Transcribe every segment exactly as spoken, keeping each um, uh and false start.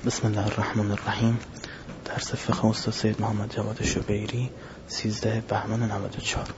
بسم الله الرحمن الرحیم. درس فقه استاد سید محمد جواد شبیری، سیزده بهمن نود و چهار.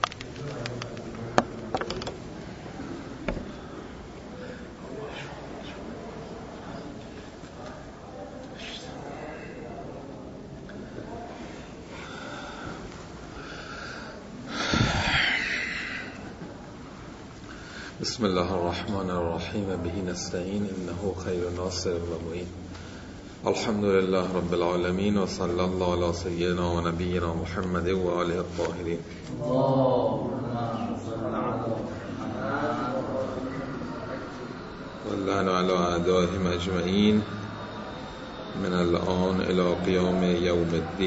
بسم الله الرحمن الرحیم به نستعین انه خیر ناصر و معین. الحمد لله رب العالمین و صلی الله علی سیدنا و نبینا محمد و آله الطاهرین. واللعن علی اعدائهم اجمعین من الان الی قیام یوم الدین.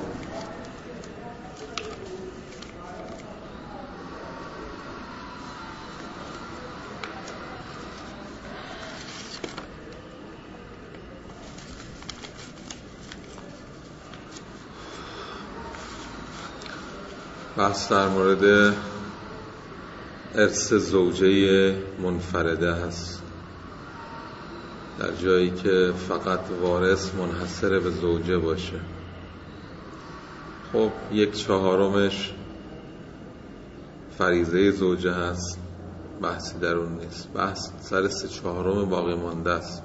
بحث در مورد ارث زوجه منفرده هست، در جایی که فقط وارث منحصر به زوجه باشه. خب یک چهارمش فریضه زوجه هست، بحثی در اون نیست. بحث سر سه چهارم باقی مانده است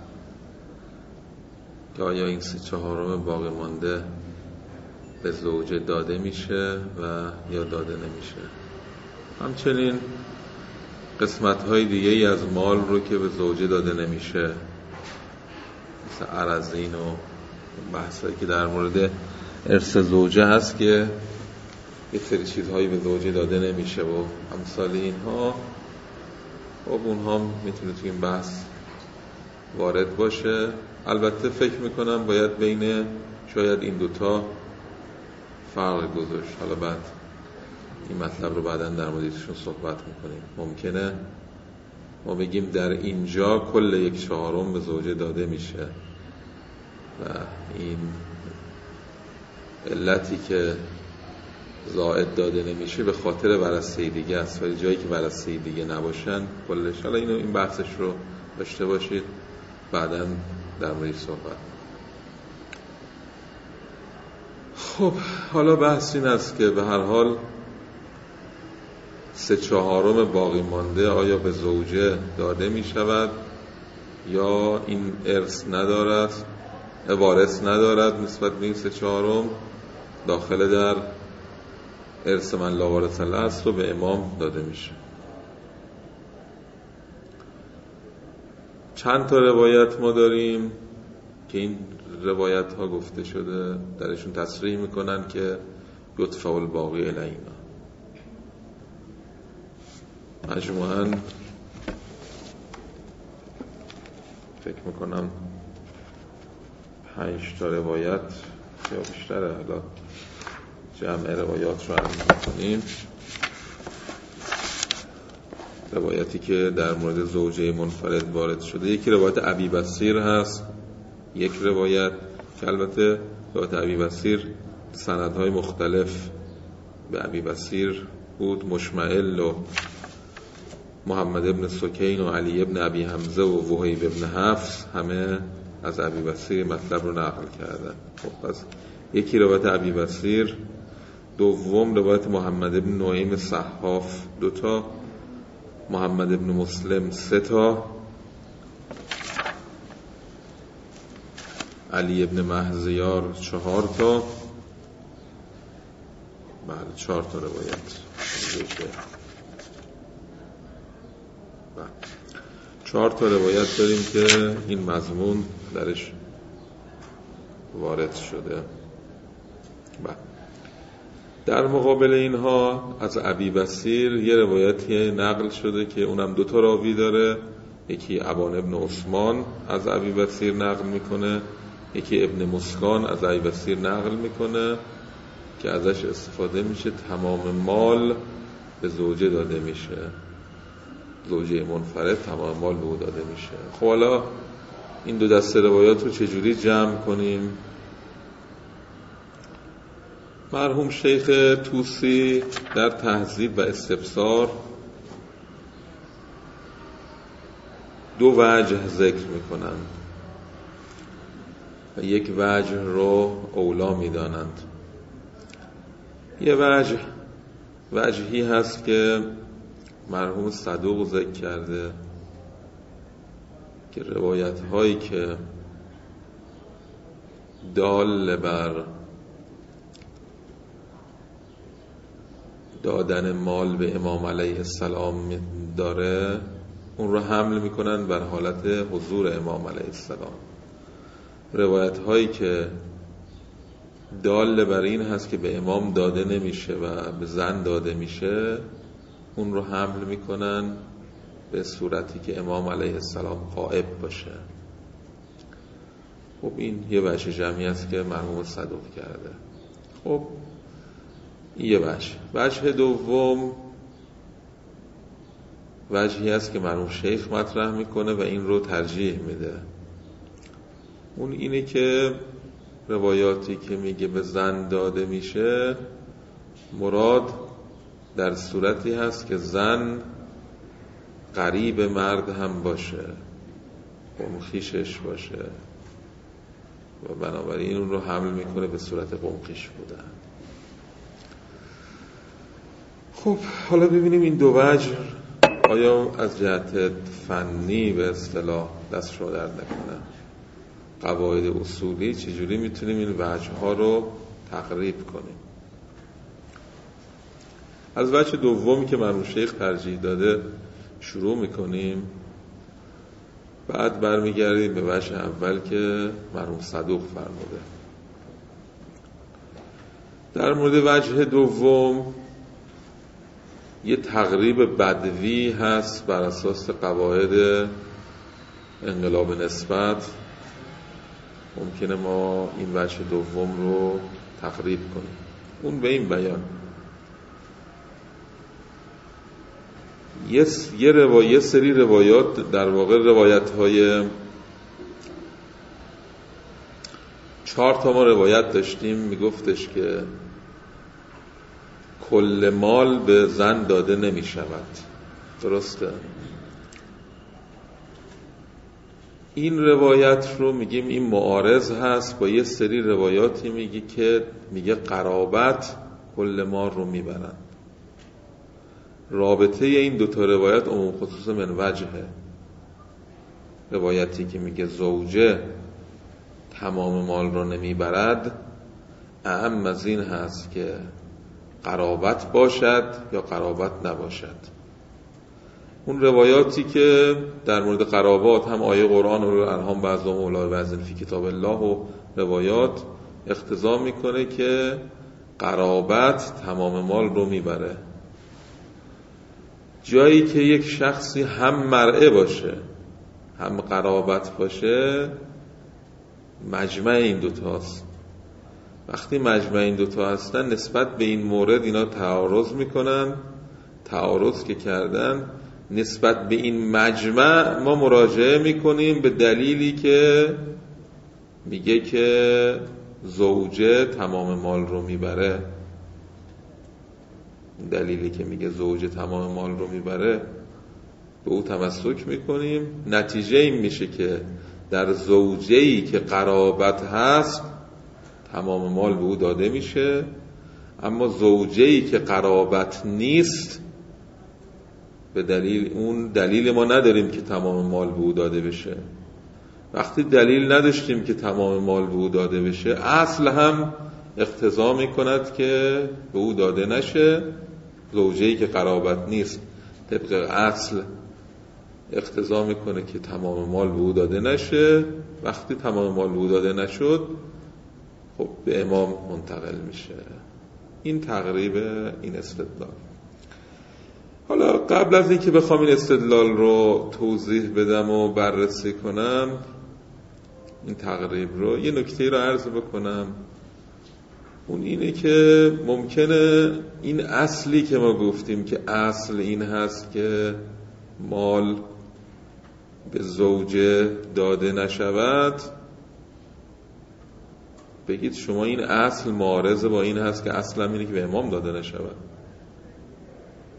که آیا این سه چهارم باقی مانده به زوجه داده میشه و یا داده نمیشه. همچنین قسمت های دیگه ای از مال رو که به زوجه داده نمیشه، مثل ارزین و بحث هایی که در مورد ارث زوجه هست که یه سری چیزهایی به زوجه داده نمیشه و امثال اینها، خب اونها میتونه توی این بحث وارد باشه. البته فکر میکنم باید بین شاید این دوتا فرق گذاشت. حالا بعد این مطلب رو بعداً در موردشون صحبت میکنیم. ممکنه ما بگیم در اینجا کل یک چهارم به زوجه داده میشه و این علتی که زائد داده نمیشه به خاطر ورثه دیگه است، ولی جایی که ورثه دیگه نباشن کلش. حالا اینو این بحثش رو داشته باشید، بعداً در موردش صحبت. خب حالا بحث این است که به هر حال سه چهارم باقی مانده آیا به زوجه داده می شود یا این ارث ندارد، وارث ندارد نسبت به این سه چهارم، داخل در ارث من لا وارث له است و به امام داده میشه. چند تا روایت ما داریم که این روایت ها گفته شده، درشون تصریح میکنن که یطفع الباقی الینا. مجموعاً فکر میکنم پنج تا روایت یا بیشتره. حالا جمع روایات رو عرض میکنیم. روایتی که در مورد زوجه منفرد وارد شده، یکی روایت ابی بصیر هست، یک روایت که البته روایت ابی بصیر سندهای مختلف به ابی بصیر بود. مشمعل و محمد ابن سکین و علی ابن ابی حمزه و وهیب ابن حفص همه از ابی بصیر مطلب رو نقل کردن. خب پس یکی روایت ابی بصیر، دوم روایت محمد ابن نعیم صحاف دو تا، محمد ابن مسلم سه تا، علی ابن مهزیار چهار تا. بله چهار تا روایت، چهار تا روایت داریم که این مضمون درش وارد شده. بله. در مقابل اینها از ابی بصیر یه روایتی نقل شده که اونم دو تا راوی داره. یکی ابان ابن عثمان از ابی بصیر نقل میکنه، یکی ابن مسکان از ابی بصیر نقل میکنه که ازش استفاده میشه تمام مال به زوجه داده میشه، زوجه منفرد تمام مال به او داده میشه. خب حالا این دو دسته روایات رو چجوری جمع کنیم؟ مرحوم شیخ طوسی در تهذیب و استبصار دو وجه ذکر میکنن. و یک وجه رو اولا میدانند. یه وجه وجهی هست که مرحوم صدوق ذکر کرده که روایت هایی که دال بر دادن مال به امام علیه السلام داره اون رو حمل میکنن بر حالت حضور امام علیه السلام. روایت هایی که دال بر این هست که به امام داده نمیشه و به زن داده میشه اون رو حمل میکنن به صورتی که امام علیه السلام غائب باشه. خب این یه وجه جمعی است که مرحوم صدوق کرده. خب این یه وجه. وجه دوم وجهی است که مرحوم شیخ مطرح میکنه و این رو ترجیح میده. اون اینه که روایاتی که میگه به زن داده میشه مراد در صورتی هست که زن قریب مرد هم باشه، قمخیشش باشه و بنابراین اون رو حمل میکنه به صورت قمخیش بودن. خب حالا ببینیم این دو وجه آیا از جهت فنی به اصطلاح دست رو درد نکنه، قواعد اصولی چجوری میتونیم این وجه ها رو تقریب کنیم. از وجه دومی که مرحوم شیخ ترجیح داده شروع میکنیم، بعد برمیگردیم به وجه اول که مرحوم صدوق فرموده. در مورد وجه دوم یه تقریب بدوی هست بر اساس قواعد انقلاب نسبت. ممکنه ما این وجه دوم رو تقریب کنیم. اون به این بیان یه یه روایت سری روایات در واقع روایت های چهار تا ما روایت داشتیم میگفتش که کل مال به زن داده نمی شود. درسته؟ این روایت رو میگیم این معارض هست با یه سری روایاتی میگه که میگه قرابت کل مال رو میبرن. رابطه این دوتا روایت عموم خصوص من وجهه. روایتی که میگه زوجه تمام مال رو نمیبرد اهم از این هست که قرابت باشد یا قرابت نباشد. اون روایاتی که در مورد قرابات هم آیه قرآن و الهام بعض و مولا بعض فی کتاب الله و روایات اقتضا میکنه که قرابت تمام مال رو میبره. جایی که یک شخصی هم مرعه باشه هم قرابت باشه مجمع این دوتاست. وقتی مجمع این دوتا هستن نسبت به این مورد اینا تعارض میکنن. تعارض که کردن نسبت به این مجمع ما مراجعه میکنیم به دلیلی که میگه که زوجه تمام مال رو میبره. دلیلی که میگه زوجه تمام مال رو میبره به او تمسک میکنیم. نتیجه این میشه که در زوجه‌ای که قرابت هست تمام مال به او داده میشه، اما زوجه‌ای که قرابت نیست به دلیل اون دلیل ما نداریم که تمام مال به او داده بشه. وقتی دلیل نداشتیم که تمام مال به او داده بشه اصل هم اقتضا میکند که به او داده نشه. زوجه‌ای که قرابت نیست طبق اصل اقتضا میکنه که تمام مال به او داده نشه. وقتی تمام مال به او داده نشد خب به امام منتقل میشه. این تقریب این استدلال. حالا قبل از اینکه بخوام این استدلال رو توضیح بدم و بررسی کنم این تقریب رو یه نکته رو عرض بکنم. اون اینه که ممکنه این اصلی که ما گفتیم که اصل این هست که مال به زوجه داده نشود بگید شما این اصل معارضه با این هست که اصلا اینه که به امام داده نشود.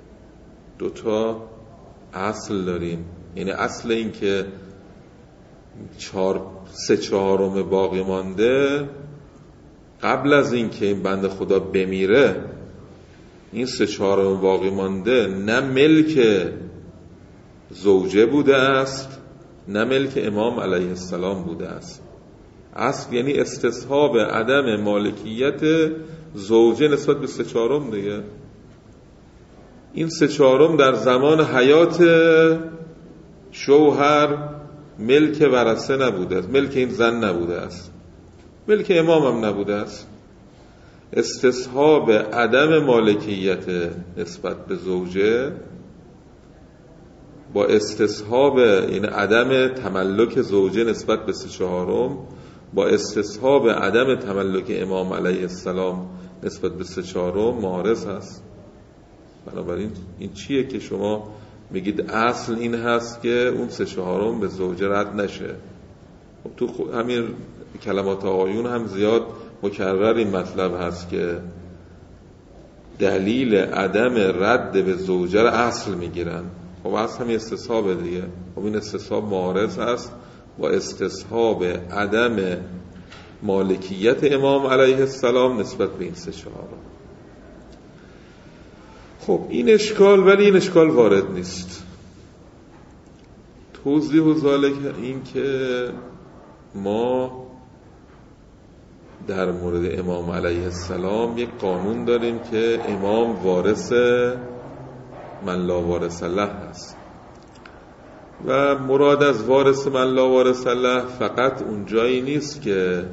دوتا اصل داریم. یعنی اصل این که چهار سه چهارم باقی مانده قبل از این که این بنده خدا بمیره، این سه چهارم باقی مانده نه ملک زوجه بوده است نه ملک امام علیه السلام بوده است. اصل یعنی استصحاب عدم مالکیت زوجه نسبت به سه چهارم دیگه. این سه چهارم در زمان حیات شوهر ملک ورثه نبوده است، ملک این زن نبوده است، ملک امام هم نبوده است. استصحاب عدم مالکیت نسبت به زوجه با استصحاب این عدم تملک زوجه نسبت به سه چهارم با استصحاب عدم تملک امام علیه السلام نسبت به سه چهارم معارض هست. بنابراین این چیه که شما میگید اصل این هست که اون سه چهارم به زوجه رد نشه؟ خب تو همین کلمات آقایون هم زیاد مکرر این مطلب هست که دلیل عدم رد به زوجه رو اصل میگیرن. خب اصل همین استصحابه دیگه. خب این استصحاب معارض هست با استصحاب عدم مالکیت امام علیه السلام نسبت به این سه چهارم. خب این اشکال، ولی این اشکال وارد نیست. توضیح و ذالک این که ما در مورد امام علیه السلام یک قانون داریم که امام وارث من لا وارث له هست و مراد از وارث من لا وارث له فقط اون جایی نیست که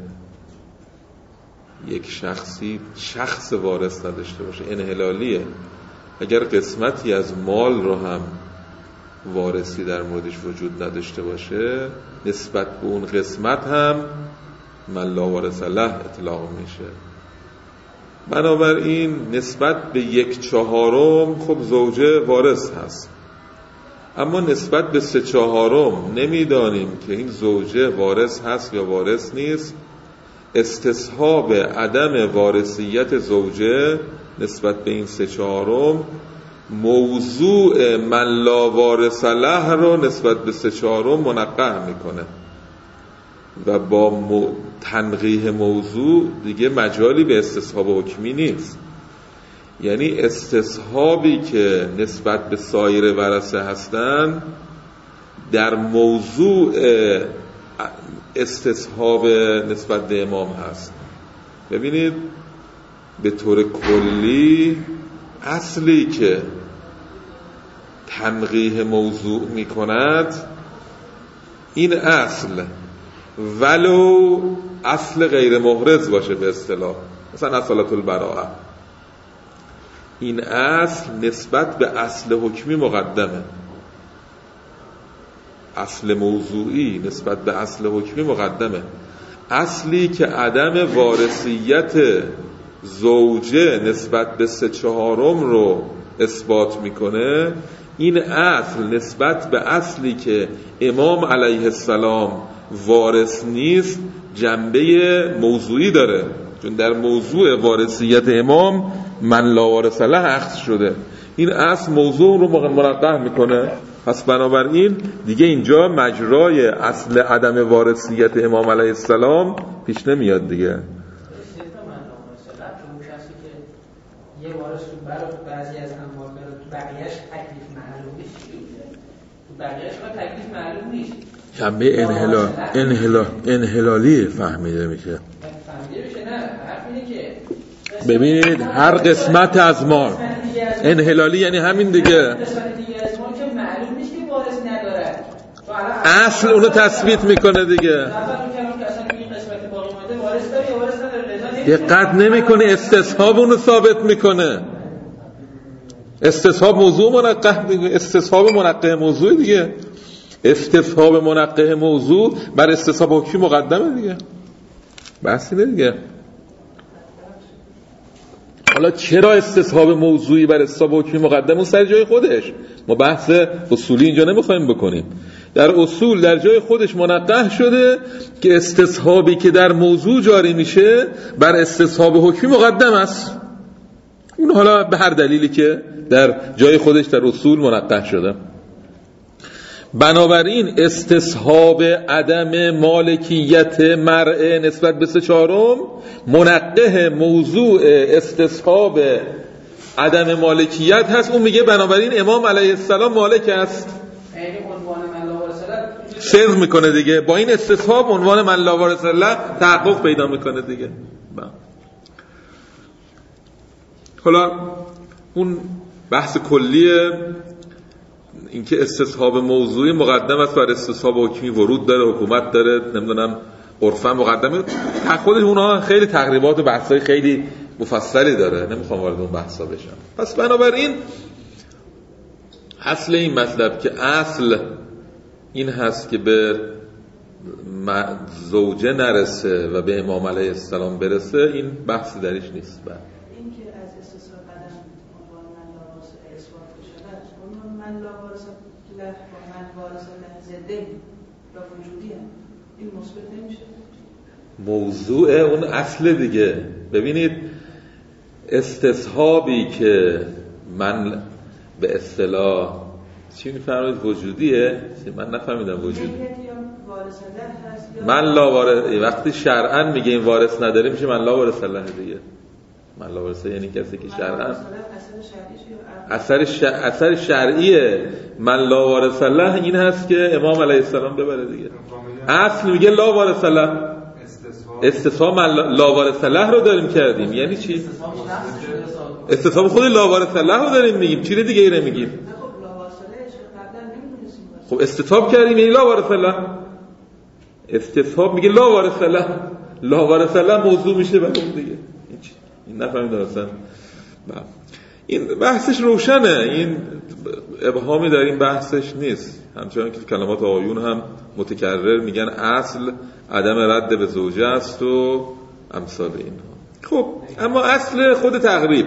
یک شخصی شخص وارث نداشته باشه، انحلالیه. اگر قسمتی از مال رو هم وارثی در موردش وجود نداشته باشه، نسبت به اون قسمت هم من لا وارث له اطلاق میشه. بنابراین نسبت به یک چهارم خب زوجه وارث هست، اما نسبت به سه چهارم نمیدانیم که این زوجه وارث هست یا وارث نیست. استصحاب عدم وارثیت زوجه نسبت به این سه چهارم موضوع من لا وارث له رو نسبت به سه چهارم منقح میکنه و با م... تنقیح موضوع دیگه مجالی به استصحاب حکمی نیست. یعنی استصحابی که نسبت به سایر ورثه هستن در موضوع استصحاب نسبت به امام هست. ببینید به طور کلی اصلی که تنقیح موضوع می کند این اصل، ولو اصل غیر محرز باشه به اصطلاح، مثلا اصالت البراءه، این اصل نسبت به اصل حکمی مقدمه. اصل موضوعی نسبت به اصل حکمی مقدمه. اصلی که عدم وارثیت زوجه نسبت به سه چهارم رو اثبات میکنه، این اصل نسبت به اصلی که امام علیه السلام وارث نیست جنبه موضوعی داره، چون در موضوع وارثیت امام من لا وارث له اخذ شده. این اصل موضوع رو منقح میکنه. پس بنابراین دیگه اینجا مجرای اصل عدم وارثیت امام علیه السلام پیش نمیاد دیگه. یه وارث تو برای بعضی از اموال بره تو بقیه‌اش تکلیف معلوم نیست، تو بقیه‌اش ما تکلیف معلوم نیست. جنبه انحلال انحلال انحلالی فهمیده میشه. فهمیده میشه. نه حرف اینه که ببینید هر قسمت از مال انحلالی یعنی همین دیگه. قسمت دیگه از مال که معلوم نیست که وارث نداره. اصل اونو تثبیت میکنه دیگه. دقت نمیکنه، استصحاب اونو ثابت میکنه. استصحاب موضوع منقح دیگه، استصحاب منقح موضوع دیگه. استصحاب منقح موضوع بر استصحاب حکمی مقدمه دیگه. بحثی نه دیگه. حالا چرا استصحاب موضوعی بر استصحاب حکمی مقدمه؟ اون سر جای خودش. ما بحث اصولی اینجا نمیخوایم بکنیم. در اصول در جای خودش منقح شده که استصحابی که در موضوع جاری میشه بر استصحاب حکمی مقدم است. اون حالا به هر دلیلی که در جای خودش در اصول منقح شده. بنابراین استصحاب عدم مالکیت مرء نسبت به سه چهارم منقح موضوع استصحاب عدم مالکیت هست. اون میگه بنابراین امام علیه السلام مالک است. صدق میکنه دیگه، با این استصحاب عنوان من لا وارث له تحقق پیدا میکنه دیگه. حالا اون بحث کلیه اینکه استصحاب موضوعی مقدم است بر استصحاب حکمی، ورود داره، حکومت داره، نمیدونم عرفا مقدمه، خودش اونها خیلی تقریبات و بحثای خیلی مفصلی داره، نمیخوام وارد اون بحثا بشم. پس بنابراین اصل این مطلب که اصل این هست که به زوجه نرسه و به امام علیه السلام برسه، این بحثی درش نیست. بعد این که از استصحاب قدم عنوان من لا وارث اثبات شده است، عنوان من لا وارث له و من وارث له ضده یا وجودی هم این مثبت نمیشه. موضوع اون اصل دیگه. ببینید استصحابی که من به اصطلاح چی میفرمایید وجودیه؟ من نفهمیدم وجودی. من لا وارث وقتی شرعاً میگه این وارث نداره میشه من لا وارث له دیگه. من لا وارث یعنی کسی که شرعاً اثر شرع... اثر شرعیه من لا وارث له این هست که امام علیه السلام ببره دیگه. اصل میگه لا وارث له، استصحاب من لا وارث له رو داریم کردیم. یعنی چی؟ استصحاب خود لا وارث له رو داریم میگیم، چیز دیگه ای نمیگیم. خب استصحاب کردیم یعنی لا وارث له. استصحاب میگه لا وارث له، لا وارث له موضوع میشه بعد اون دیگه. این نفهمیدم اصلا. این بحثش روشنه، این ابهامی در این بحثش نیست. همچنان که کلمات آیون هم متکرر میگن اصل عدم رد به زوجه است و امثال اینها. خب اما اصل خود تقریب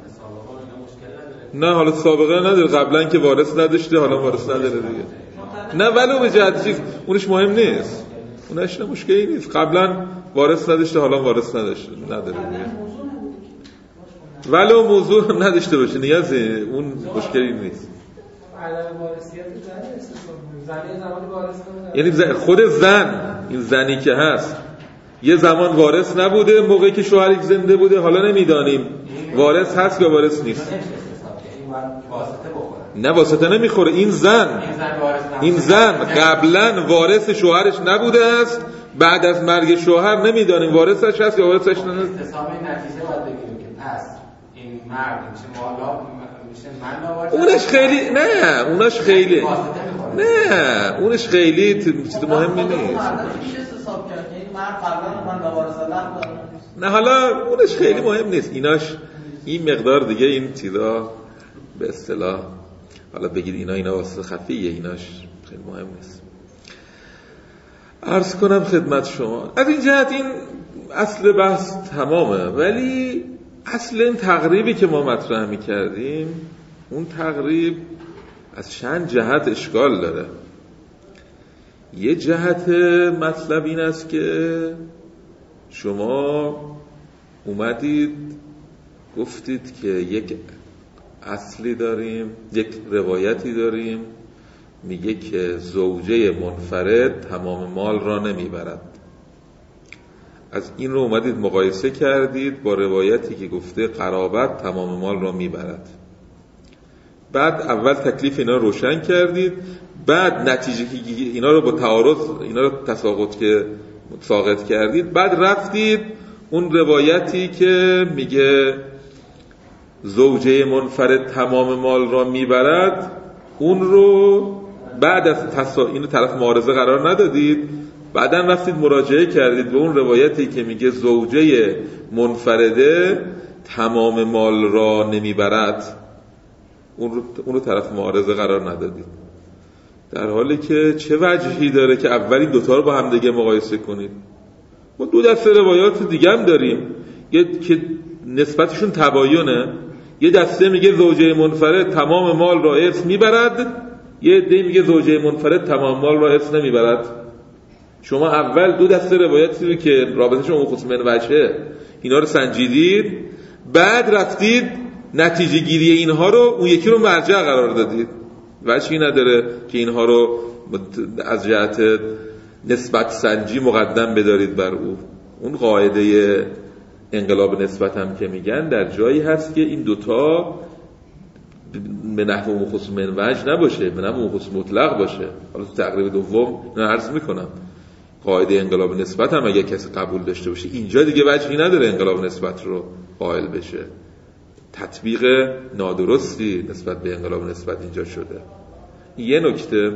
نه، حالا سابقه نداره، قبلا که وارث نداشته حالا وارث نداره دیگه. نه ولو به جهت چیز اونش مهم نیست، اونش مشکلی نیست. قبلا وارث نداشته حالا وارث نداشته نداره دیگه. ولو موضوع هم نداشته باشه نیازه، اون مشکلی نیست. یعنی خود زن، این زنی که هست یه زمان وارث نبوده، موقعی که شوهرش زنده بوده، حالا نمیدانیم وارث هست یا وارث نیست. نه واسطه نمیخوره. این زن این زن قبلا وارث شوهرش نبوده است، بعد از مرگ شوهر نمیدانیم وارثش هست یا وارثش نه. حساب نتیجه باید بگیریم که پس این مرد میشه مالا میشه من وارث. اونش خیلی نه اونش خیلی نه اونش خیلی چیز مهمی نیست. نه حالا اونش خیلی مهم نیست. ایناش این مقدار دیگه این چیزا به اصطلاح حالا بگید اینا اینا واسه خفیه، ایناش خیلی مهم نیست. عرض کنم خدمت شما از این جهت این اصل بحث تمامه، ولی اصل این تقریبی که ما مطرح می‌کردیم اون تقریب از چند جهت اشکال داره. یه جهت مطلب این است که شما اومدید گفتید که یک اصلی داریم، یک روایتی داریم میگه که زوجه منفرد تمام مال را نمیبرد. از این رو اومدید مقایسه کردید با روایتی که گفته قرابت تمام مال را میبرد. بعد اول تکلیف اینا رو روشن کردید، بعد نتیجه که اینا رو با تعارض اینا رو تساقط که ساقط کردید، بعد رفتید اون روایتی که میگه زوجه منفرد تمام مال را میبرد اون رو بعد از تسا... اینو طرف معارضه قرار ندادید، بعدن رفتید مراجعه کردید به اون روایتی که میگه زوجه منفرده تمام مال را نمیبرد، اون رو, اون رو طرف معارضه قرار ندادید. در حالی که چه وجهی داره که اولی دوتا رو با هم دیگه مقایسه کنید؟ ما دو دسته روایات دیگه هم داریم یه که نسبتشون تباینه. یه دسته میگه زوجه منفرد تمام مال را ارث میبرد، یه عده میگه زوجه منفرد تمام مال را ارث نمیبرد. شما اول دو دسته روایاتی رو که رابطهشون اون خصوص من وجهه اینا رو سنجیدید، بعد رفتید نتیجه گیری اینها رو اون یکی رو مرجع قرار دادید. وجهی نداره که اینها رو از جهت نسبت سنجی مقدم بدارید بر او. اون قاعده انقلاب نسبت هم که میگن در جایی هست که این دوتا به نحو مخصوص من وجه نباشه، به نحو مخصوص مطلق باشه. حالا تو تقریب دوم اینو عرض میکنم قاعده انقلاب نسبت هم اگه کسی قبول داشته باشه، اینجا دیگه وجهی نداره انقلاب نسبت رو قائل بشه. تطبیق نادرستی نسبت به انقلاب نسبت اینجا شده. یه نکته.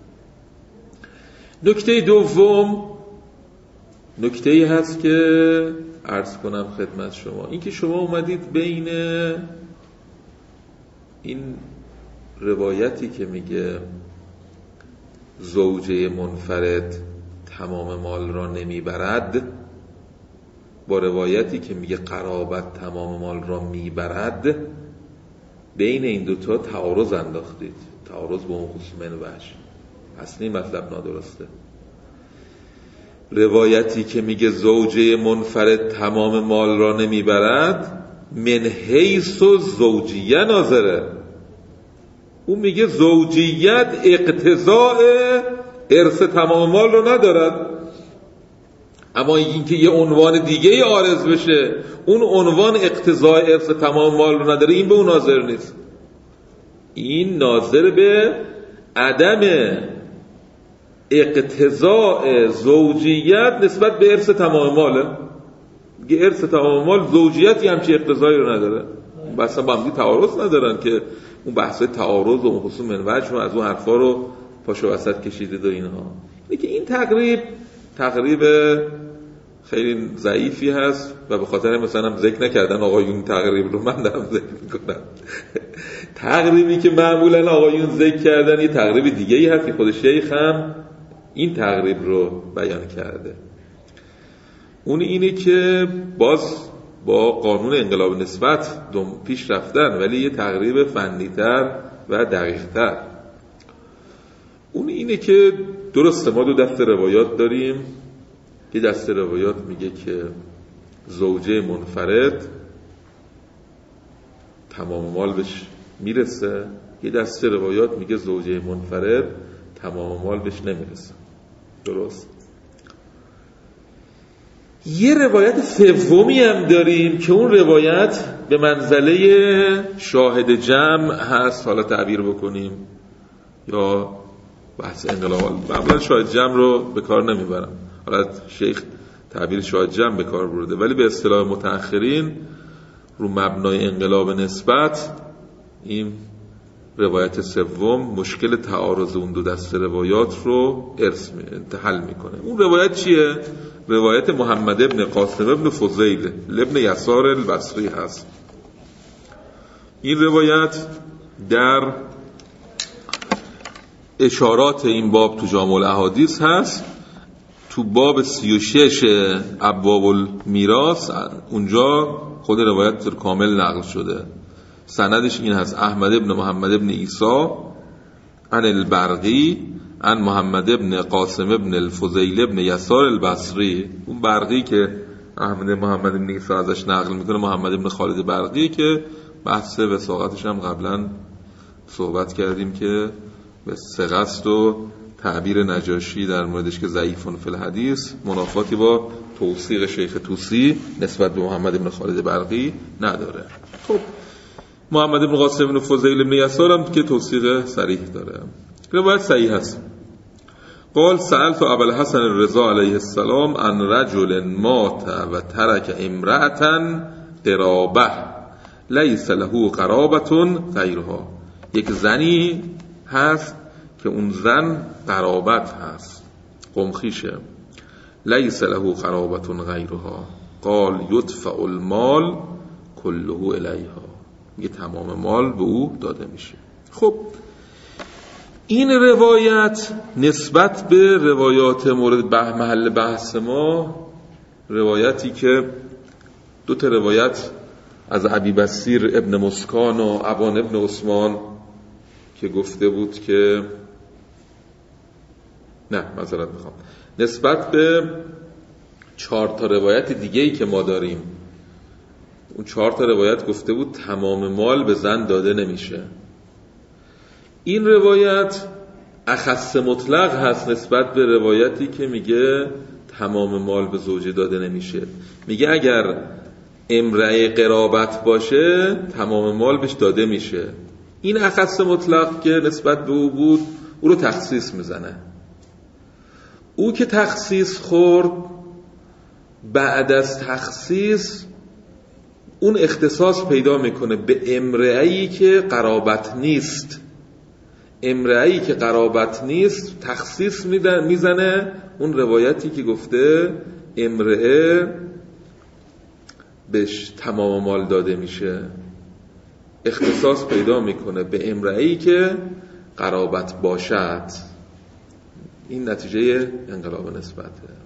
نکته دوم نکته‌ای هست که عرض کنم خدمت شما، این که شما اومدید بین این روایتی که میگه زوجه منفرد تمام مال را نمیبرد با روایتی که میگه قرابت تمام مال را میبرد، بین این دوتا تعارض انداختید. تعارض با اون خصوص من وجه اصلی مطلب نادرسته. روایتی که میگه زوجه منفرد تمام مال را نمیبرد من حیث و زوجیه ناظره، اون میگه زوجیت اقتضاء ارث تمام مال رو ندارد، اما اینکه یه عنوان دیگه عارض بشه اون عنوان اقتضاء ارث تمام مال رو نداره، این به اون ناظر نیست. این ناظر به عدم اقتضاء زوجیت نسبت به ارث تمام ماله. میگه ارث تمام مال زوجیتی همچی اقتضایی رو نداره. بس با هم تعارض ندارن که اون بحث تعارض و خصوص من وجه و از اون حرفا رو پاشو وسط کشیده دو اینها. اینه که این تقریب تقریب خیلی ضعیفی هست و به خاطر مثلا ذکر نکردن آقایون تقریب رو من دارم ذکر میکنم. تقریبی که معمولا آقایون ذکر کردن یه تقریب دیگه ای هست که خود شیخ هم این تقریب رو بیان کرده. اون اینه که باز با قانون انقلاب نسبت دم پیش رفتن ولی یه تقریب فنی‌تر و دقیق‌تر. اون اینه که درسته ما دو دسته روایات داریم. یه دسته روایات میگه که زوجه منفرد تمام مال بهش میرسه، یه دسته روایات میگه زوجه منفرد تمام مال بهش نمیرسه. درست؟ یه روایت سومی هم داریم که اون روایت به منزله شاهد جمع هست، حالا تعبیر بکنیم یا بحث انقلاب. معمولا شاهد جمع رو به کار نمیبرم، حالا شیخ تعبیر شاهد جمع به کار برده، ولی به اصطلاح متأخرین رو مبنای انقلاب نسبت این روایت سوم مشکل تعارض اون دو دسته روایات رو ارث حل میکنه. اون روایت چیه؟ روایت محمد ابن قاسم ابن فضیل ابن یسار البصری هست. این روایت در اشارات این باب تو جامع الاحادیث هست، تو باب سی و شش ابواب المیراث اونجا خود روایت کامل نقل شده. سندش این هست: احمد ابن محمد ابن عیسی عن البرقی عن محمد ابن قاسم ابن الفضیل ابن یسار البصری. اون برقی که احمد محمد ابن عیسی ازش نقل میکنه محمد ابن خالد برقی که بحث وثاقتش هم قبلا صحبت کردیم که به ثقست و تعبیر نجاشی در موردش که ضعیفون فی الحدیث منافاتی با توثیق شیخ طوسی نسبت به محمد ابن خالد برقی نداره. خب محمد ابن قاسم ابن فضیل ابن یسار هم که توثیق صریح داره. روایت صحیح هست. قال سألت ابو الحسن الرضا علیه السلام عن رجل مات و ترک امرأة قرابه لیس له قرابة غیرها. یک زنی هست که اون زن قرابت هست، قمخیشه، لیس له قرابة غیرها. قال یدفع المال کله الیها، یه تمام مال به او داده میشه. خب این روایت نسبت به روایات مورد به محل بحث ما، روایتی که دو تا روایت از ابی بصیر ابن مسکان و ابان ابن عثمان که گفته بود که نه معذرت میخوام نسبت به چهار تا روایت دیگه‌ای که ما داریم، اون چهار تا روایت گفته بود تمام مال به زن داده نمیشه. این روایت اخص مطلق هست نسبت به روایتی که میگه تمام مال به زوجه داده نمیشه. میگه اگر امرأه قرابت باشه تمام مال بهش داده میشه. این اخص مطلق که نسبت به او بود او رو تخصیص میزنه. او که تخصیص خورد بعد از تخصیص اون اختصاص پیدا میکنه به امرأه‌ای که قرابت نیست. امرأه‌ای که قرابت نیست تخصیص میزنه اون روایتی که گفته امرأه بهش تمام مال داده میشه، اختصاص پیدا میکنه به امرأه‌ای که قرابت باشد. این نتیجه انقلاب نسبته.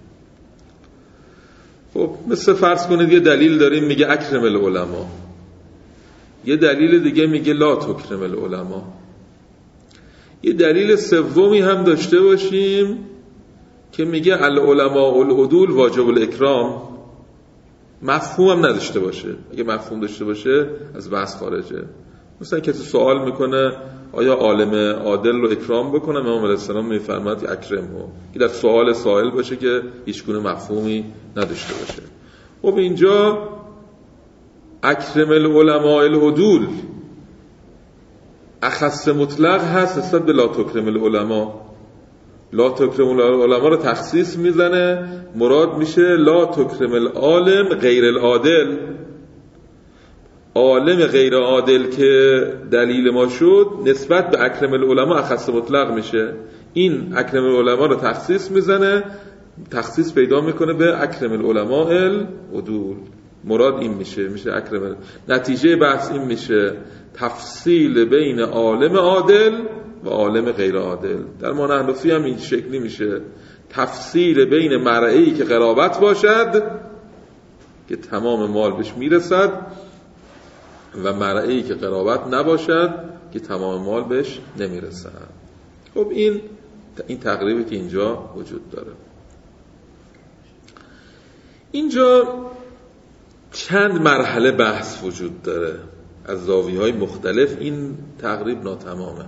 خب مثل فرض کنید یه دلیل داریم میگه اکرم العلماء، یه دلیل دیگه میگه لا تکرم العلماء، یه دلیل سومی هم داشته باشیم که میگه العلماء العدول واجب الاکرام، مفهوم هم نداشته باشه. اگه مفهوم داشته باشه از بحث خارجه. مثلا کسی سوال میکنه آیا عالم عادل رو اکرام بکنم؟ امام علیه السلام میفرماید اکرمه. این در سوال سائل باشه که هیچ گونه مفهومی نداشته باشه. خب اینجا اکرم العلماء العدول اخص مطلق هست نسبت به لا تکرم العلماء. لا تکرم العلماء رو تخصیص میزنه، مراد میشه لا تکرم العالم غیر العادل. عالم غیر عادل که دلیل ما شد نسبت به اکرم العلماء اخص مطلق میشه. این اکرم العلماء رو تخصیص میزنه، تخصیص پیدا میکنه به اکرم العلماء العدول. مراد این میشه، میشه اکرم. نتیجه بحث این میشه تفصیل بین عالم عادل و عالم غیر عادل. در معنی حنفی هم این شکلی میشه تفصیل بین مرئی که قرابت باشد که تمام مال بهش میرسد و مرئی که قرابت نباشد که تمام مال بهش نمیرسد. خب این این تقریبی که اینجا وجود داره. اینجا چند مرحله بحث وجود داره از زاویه‌های مختلف. این تقریب ناتمامه.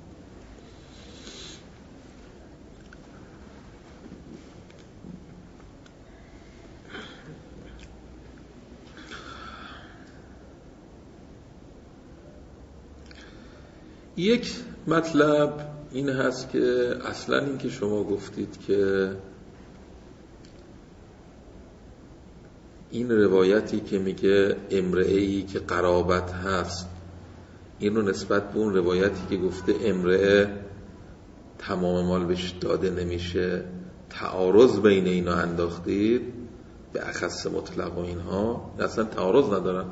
یک مطلب این هست که اصلا این که شما گفتید که این روایتی که میگه امرئه‌ای که قرابت هست این رو نسبت به اون روایتی که گفته امرئه تمام مال بهش داده نمیشه تعارض بین اینا انداختید به اخص مطلق و اینها. اصلا تعارض ندارن.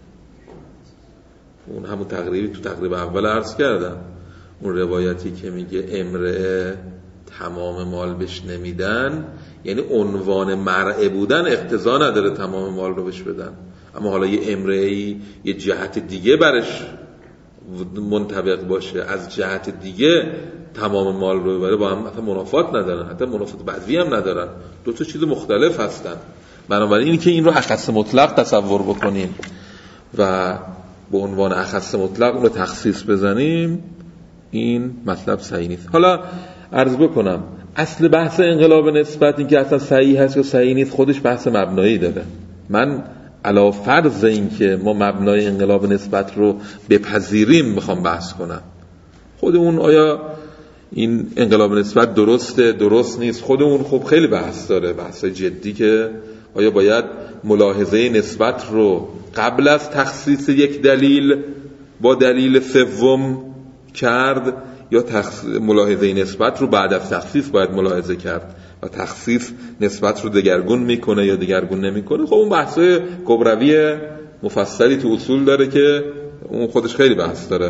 اون همون تقریبی تو تقریب اول عرض کردم، اون روایتی که میگه امرئه تمام مال بهش نمیدن یعنی عنوان مرعه بودن اقتضا نداره تمام مال رو بهش بدن، اما حالا یه امرئه‌ای یه جهت دیگه برش منطبق باشه از جهت دیگه تمام مال رو ببره با هم حتی منافات ندارن، حتی منافات بدوی هم ندارن، دو تا چیز مختلف هستن. بنابراین این که این رو اخص مطلق تصور بکنین و به عنوان اخص مطلق رو تخصیص بزنیم این مطلب صحیح نیست. حالا عرض بکنم اصل بحث انقلاب نسبت این که اصلا صحیح هست یا صحیح نیست خودش بحث مبنایی داره. من علی فرض این که ما مبنای انقلاب نسبت رو بپذیریم میخوام بحث کنم. خود اون آیا این انقلاب نسبت درسته درست نیست خود اون خب خیلی بحث داره، بحث جدی که آیا باید ملاحظه نسبت رو قبل از تخصیص یک دلیل با دلیل سوم کرد یا تخصیص ملاحظه نسبت رو بعد از تخصیص باید ملاحظه کرد و تخصیص نسبت رو دگرگون میکنه یا دگرگون نمیکنه. خب اون بحثای کبروی مفصلی تو اصول داره که اون خودش خیلی بحث داره.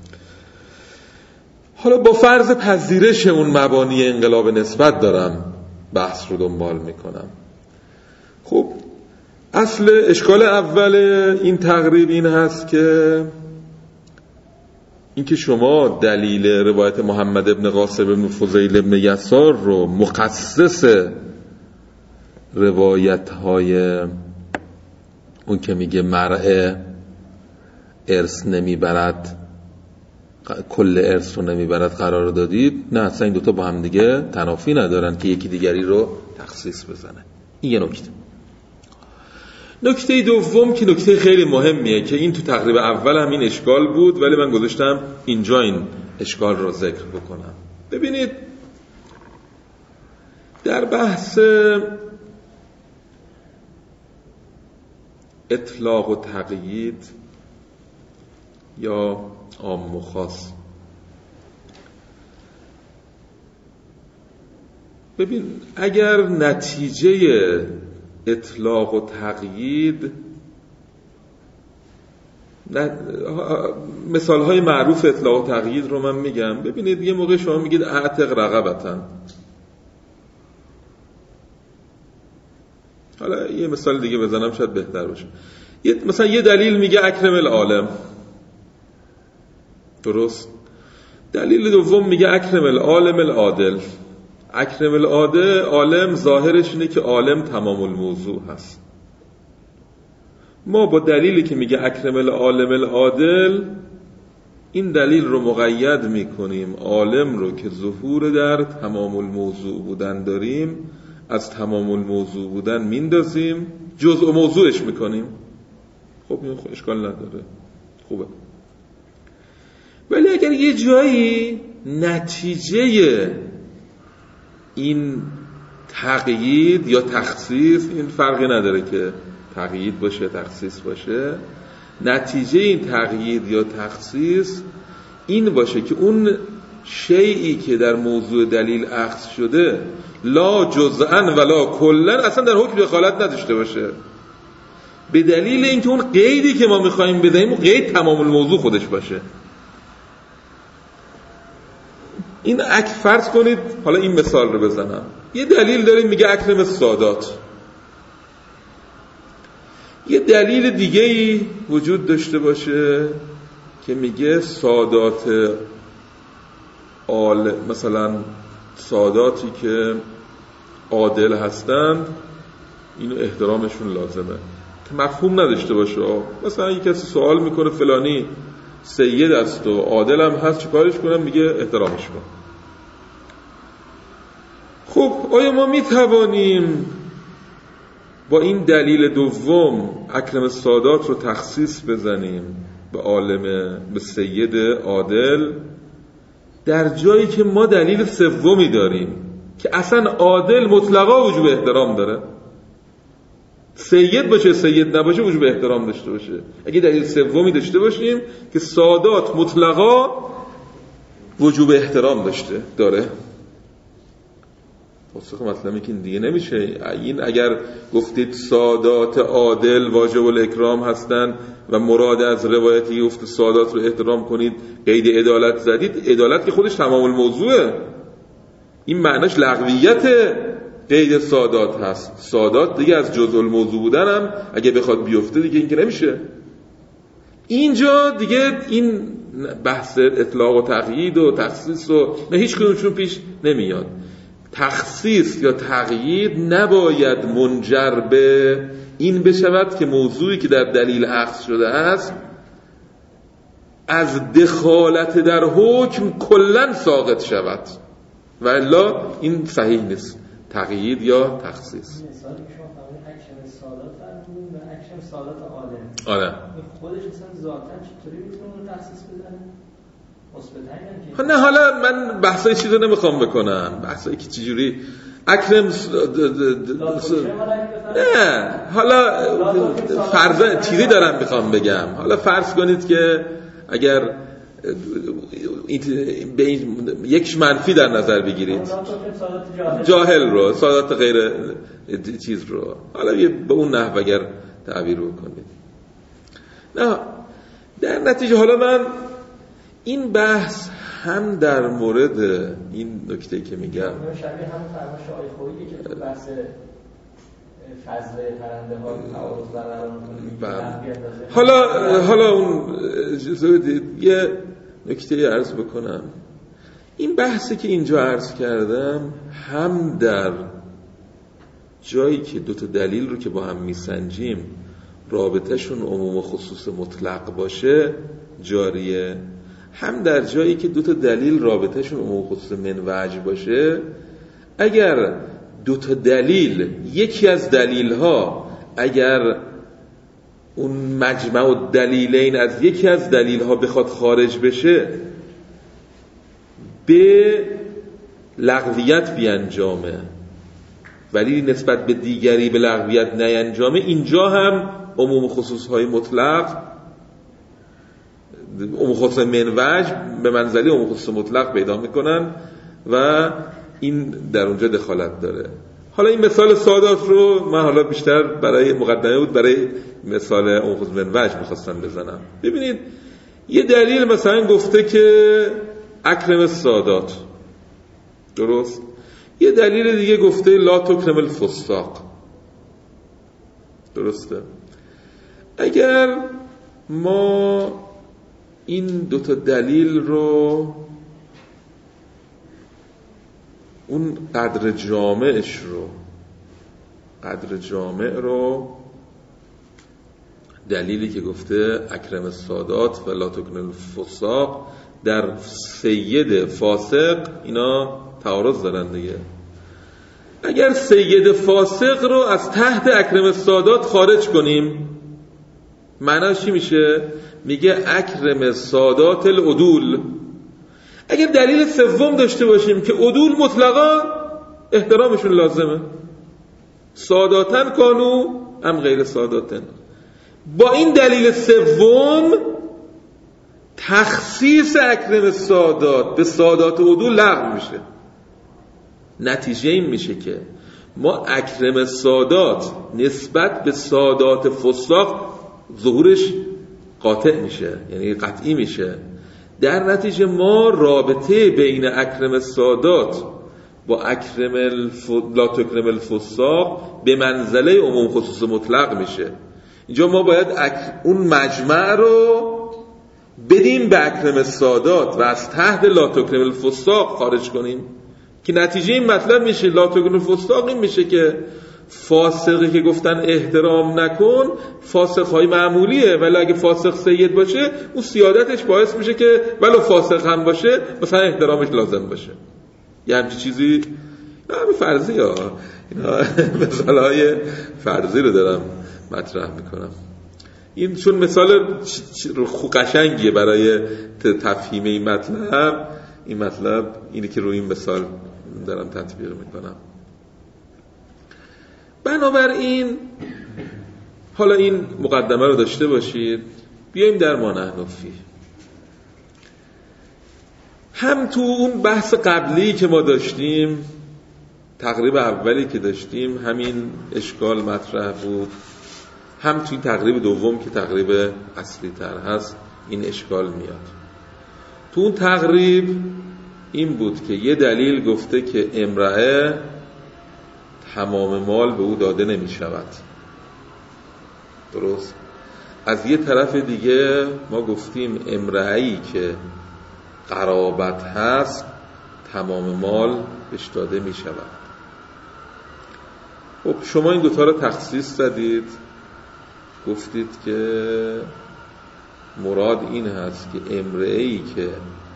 حالا با فرض پذیرش اون مبانی انقلاب نسبت دارم بحث رو دنبال میکنم. خب اصل اشکال اول این تقریب این هست که اینکه شما دلیل روایت محمد ابن قاسم ابن فضیل ابن یسار رو مخصص روایت های اون که میگه مرعه ارث نمیبرد کل ارث رو نمیبرد قرار دادید، نه اصلا این دوتا با هم دیگه تنافی ندارن که یکی دیگری رو تخصیص بزنه. این یه نکته. نکته دوم که نکته خیلی مهمیه که این تو تقریب اول هم این اشکال بود، ولی من گذاشتم اینجا این اشکال رو ذکر بکنم. ببینید در بحث اطلاق و تقیید یا عام و خاص، ببین اگر نتیجه اطلاق و تقیید، مثال های معروف اطلاق و تقیید رو من میگم. ببینید یه موقع شما میگید اعتق رقبتن، حالا یه مثال دیگه بزنم شاید بهتر باشه. مثلا یه دلیل میگه اکرم العالم، درست؟ دلیل دوم میگه اکرم العالم العادل. اکرم العادل عالم ظاهرش اینه که عالم تمام الموضوع هست. ما با دلیلی که میگه اکرم العالم العادل این دلیل رو مقید میکنیم، عالم رو که ظهور در تمام الموضوع بودن داریم از تمام الموضوع بودن میندازیم، جزء موضوعش میکنیم. خب این اشکال نداره، خوبه. ولی اگر یه جایی نتیجه این تقیید یا تخصیص، این فرقی نداره که تقیید باشه تخصیص باشه، نتیجه این تقیید یا تخصیص این باشه که اون شیئی که در موضوع دلیل اخذ شده لا جزءا ولا کلا اصلا در حکم دخالت نداشته باشه، به دلیل اینکه اون قیدی که ما میخوایم بدهیم اون قید تمام الموضوع خودش باشه. این اک فرض کنید، حالا این مثال رو بزنم، یه دلیل داریم میگه اکرم السادات، یه دلیل دیگه‌ای وجود داشته باشه که میگه سادات آل، مثلا ساداتی که عادل هستند اینو احترامشون لازمه، که مفهوم نداشته باشه. مثلا یک کسی سوال میکنه فلانی سید است و عادل هم هست چیکارش کنم؟ میگه احترامش کن. خب آیا ما میتوانیم با این دلیل دوم اکرم السادات رو تخصیص بزنیم به عالم، به سید عادل، در جایی که ما دلیل سومی داریم که اصلا عادل مطلقا وجوب احترام داره؟ سید باشه سید نباشه وجوب احترام داشته باشه. اگه دلیل سومی داشته باشیم که سادات مطلقا وجوب احترام داشته داره، پاسخ مطلبی که این دیگه نمیشه. این اگر گفتید سادات عادل واجب الاکرام هستن و مراد از روایتی گفت سادات رو احترام کنید قید عدالت زدید، عدالت که خودش تمام الموضوعه، این معناش لغویت قید سادات هست. سادات دیگه از جزء الموضوع بودن هم اگه بخواد بیفته دیگه این که نمیشه. اینجا دیگه این بحث اطلاق و تقیید و تخصیص و نه هیچ کدومشون پیش نمیاد. تخصیص یا تقیید نباید منجر به این بشود که موضوعی که در دلیل اخذ شده است از دخالت در حکم کلن ساقط شود، و الا این صحیح نیست، تقیید یا تخصیص. مثالی که شما فرمودید اکشن سادات فرمودید و اکشن سادات عالم، آره خودش اصلا ذاتاً چطوری میتونه تخصیص بزنه؟ نه حالا من بحثای چیزو نمیخوام بکنم، بحثایی که چجوری اکرم نه حالا فرض چیزی دارم میخوام بگم. حالا فرض کنید که اگر به این یک منفی در نظر بگیرید، جاهل رو، سادات غیر چیز رو، حالا به اون نحو اگر تعبیر بکنید، نه در نتیجه حالا من این بحث هم در مورد این نکته که میگم شبیه همون فرمایش آقای خویی که تو بحث فضل پرنده ها تعارض برقرار می‌کنه. حالا حالا اون یه نکته عرض بکنم، این بحثی که اینجا عرض کردم هم در جایی که دو تا دلیل رو که با هم میسنجیم رابطهشون عموم و خصوص مطلق باشه جاریه، هم در جایی که دو تا دلیل رابطهشون عموم خصوص من وجه باشه، اگر دو تا دلیل، یکی از دلیل ها اگر اون مجمع و دلیلین از یکی از دلیل ها بخواد خارج بشه به لغویت بیانجامه ولی نسبت به دیگری به لغویت نینجامه، اینجا هم عموم خصوص های مطلق، عموم خصوص من وجه به منزله عموم خصوص مطلق پیدا میکنن و این در اونجا دخالت داره. حالا این مثال سادات رو من حالا بیشتر برای مقدمه بود، برای مثال عموم خصوص من وجه میخواستم بزنم. ببینید یه دلیل مثلا گفته که اکرم السادات، درست؟ یه دلیل دیگه گفته لا تکرم الفساق، درسته؟ اگر ما این دوتا دلیل رو اون قدر جامعش رو قدر جامع رو دلیلی که گفته اکرم السادات و لا تکرم الفساق در سید فاسق، اینا تعارض دارن دیگه. اگر سید فاسق رو از تحت اکرم السادات خارج کنیم معناش چی میشه؟ میگه اکرم السادات العدول. اگر دلیل سوم داشته باشیم که عدول مطلقا احترامشون لازمه، ساداتن کانو ام غیر ساداتن، با این دلیل سوم تخصیص اکرم السادات به سادات عدول لغو میشه. نتیجه این میشه که ما اکرم السادات نسبت به سادات فساق ظهورش قاطع میشه، یعنی قطعی میشه. در نتیجه ما رابطه بین اکرم السادات با اکرم الف... لا تکرم الفساق به منزله عموم خصوص مطلق میشه. اینجا ما باید اک... اون مجمع رو بدیم به اکرم السادات و از تحت لا تکرم الفساق خارج کنیم که نتیجه این مطلب میشه لا تکرم الفساق این میشه که فاسقی که گفتن احترام نکن فاسق های معمولیه، ولی اگه فاسق سید باشه اون سیادتش باعث میشه که ولو فاسق هم باشه مثلا احترامش لازم باشه. یه همچی چیزی همه فرضی ها، اینا مثال های فرضی رو دارم مطرح میکنم. این چون مثال قشنگیه برای تفهیم این مطلب، این مطلب اینی که روی این مثال دارم تطبیق میکنم. بنابراین حالا این مقدمه رو داشته باشید، بیایم در ما نحن فیه. هم تو اون بحث قبلی که ما داشتیم، تقریب اولی که داشتیم، همین اشکال مطرح بود، هم توی تقریب دوم که تقریب اصلی تر هست این اشکال میاد. تو اون تقریب این بود که یه دلیل گفته که امرأه تمام مال به او داده نمی شود، درست؟ از یه طرف دیگه ما گفتیم امرأه‌ای که قرابت هست تمام مال بهش داده می شود. خب شما این دوتا رو تخصیص دادید، گفتید که مراد این هست که امرأه‌ای که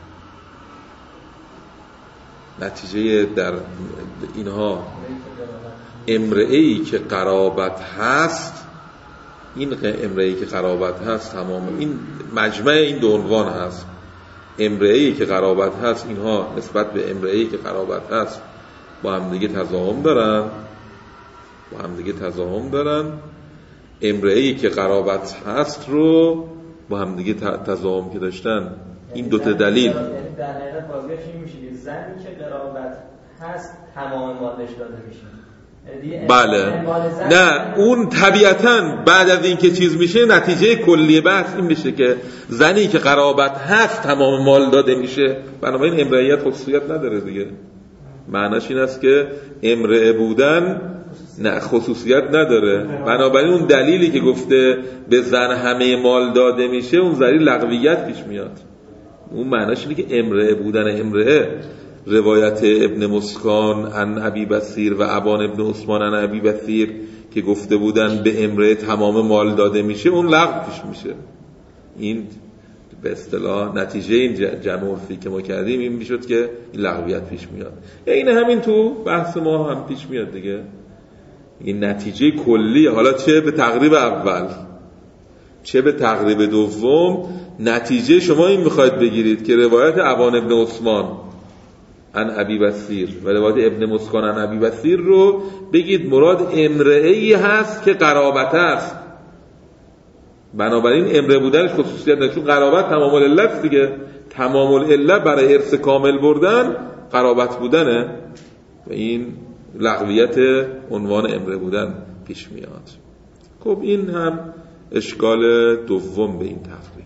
نتیجه در اینها امرأه‌ای که قرابت هست، این امرأه‌ای که قرابت هست تمام این مجمع این دو عنوان هست. امرأه‌ای که قرابت هست اینها نسبت به امرأه‌ای که قرابت هست با هم دیگه تضاهم دارن با هم دیگه تضاهم دارن امرأه‌ای که قرابت هست رو با هم دیگه تضاهم که داشتن این دوتا دلیل در حقیقت بازگشت این میشه که زنی که قرابت هست تمام مالش داده میشه. بله نه اون طبیعتاً بعد از این که چیز میشه نتیجه کلی بحث این میشه که زنی که قرابت هست تمام مال داده میشه. بنابراین امرئیت خصوصیت نداره دیگه. معناش این است که امرئه بودن نه خصوصیت نداره. بنابراین اون دلیلی که گفته به زن همه مال داده میشه اون دلیل لغویت پیش میاد. اون معناش اینه که امرئه بودن امرئه، روایت ابن مسکان عن ابی بصیر و ابان ابن عثمان عن ابی بصیر که گفته بودن به امرئه تمام مال داده میشه اون لغو پیش میشه. این به اصطلاح نتیجه این جمع عرفی که ما کردیم این میشد که این لغویت پیش میاد. این همین تو بحث ما هم پیش میاد دیگه. این نتیجه کلی، حالا چه به تقریب اول چه به تقریب دوم، نتیجه شما این میخواید بگیرید که روایت ابان ابن عثمان عن ابی بصیر و روایت ابن مسکن عن ابی بصیر رو بگید مراد امرئه‌ای هست که قرابت است. بنابراین امرئ بودنش خصوصیت نداره، چون قرابت تمام العله است دیگه. تمام العله برای ارث کامل بردن قرابت بودنه و این لغویت عنوان امرئ بودن پیش میاد. خب این هم اشکال دوم به این تقریب.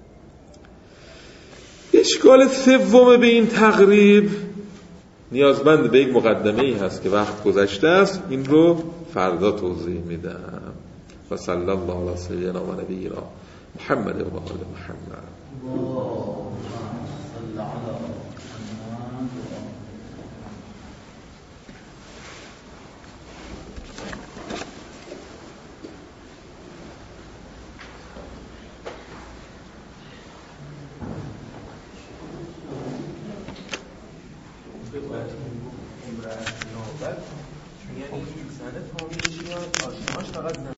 اشکال سوم به این تقریب نیازمند به یک مقدمه ای هست که وقت گذشته است، این رو فردا توضیح میدم. و صلی الله علی سیدنا و نبینا محمد و آل محمد.